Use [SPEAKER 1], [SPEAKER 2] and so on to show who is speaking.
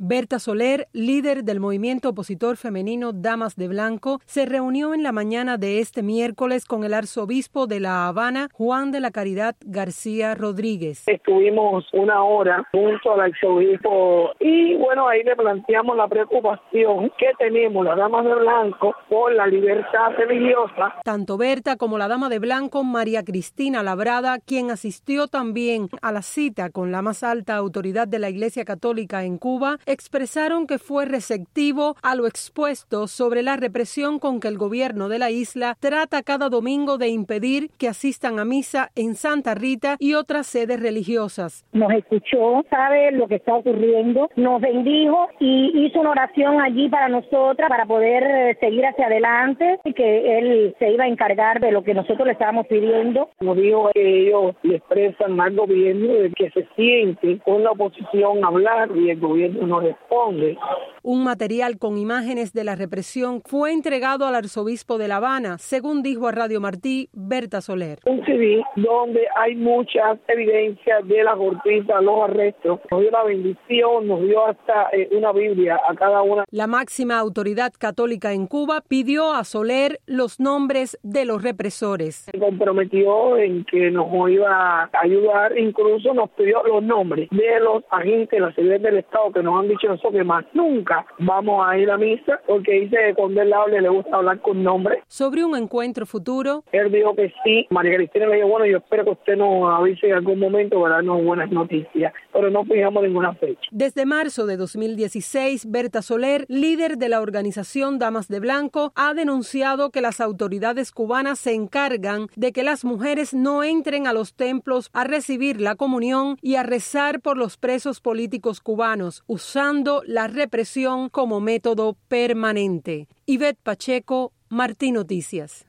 [SPEAKER 1] Berta Soler, líder del movimiento opositor femenino Damas de Blanco, se reunió en la mañana de este miércoles con el arzobispo de La Habana, Juan de la Caridad García Rodríguez.
[SPEAKER 2] Estuvimos una hora junto al arzobispo y bueno, ahí le planteamos la preocupación que tenemos las Damas de Blanco por la libertad religiosa.
[SPEAKER 1] Tanto Berta como la Dama de Blanco, María Cristina Labrada, quien asistió también a la cita con la más alta autoridad de la Iglesia Católica en Cuba, expresaron que fue receptivo a lo expuesto sobre la represión con que el gobierno de la isla trata cada domingo de impedir que asistan a misa en Santa Rita y otras sedes religiosas.
[SPEAKER 3] Nos escuchó, sabe lo que está ocurriendo, nos bendijo y hizo una oración allí para nosotras para poder seguir hacia adelante y que él se iba a encargar de lo que nosotros le estábamos pidiendo.
[SPEAKER 2] Nos dijo que ellos le expresan al gobierno de que se siente con la oposición a hablar y el gobierno no responde.
[SPEAKER 1] Un material con imágenes de la represión fue entregado al arzobispo de La Habana, según dijo a Radio Martí Berta Soler.
[SPEAKER 2] Un CD donde hay muchas evidencias de la golpiza, los arrestos, nos dio la bendición, nos dio hasta una Biblia a cada una.
[SPEAKER 1] La máxima autoridad católica en Cuba pidió a Soler los nombres de los represores.
[SPEAKER 2] Se comprometió en que nos iba a ayudar, incluso nos pidió los nombres de los agentes de la seguridad del Estado que nos han dicho nosotros que más nunca vamos a ir a misa porque dice que cuando él hable le gusta hablar con nombres.
[SPEAKER 1] Sobre un encuentro futuro,
[SPEAKER 2] él dijo que sí. María Cristina le dijo, bueno, yo espero que usted nos avise en algún momento para darnos buenas noticias, pero no fijamos ninguna fecha.
[SPEAKER 1] Desde marzo de 2016, Berta Soler, líder de la organización Damas de Blanco, ha denunciado que las autoridades cubanas se encargan de que las mujeres no entren a los templos a recibir la comunión y a rezar por los presos políticos cubanos, usando la represión como método permanente. Ivette Pacheco, Martí Noticias.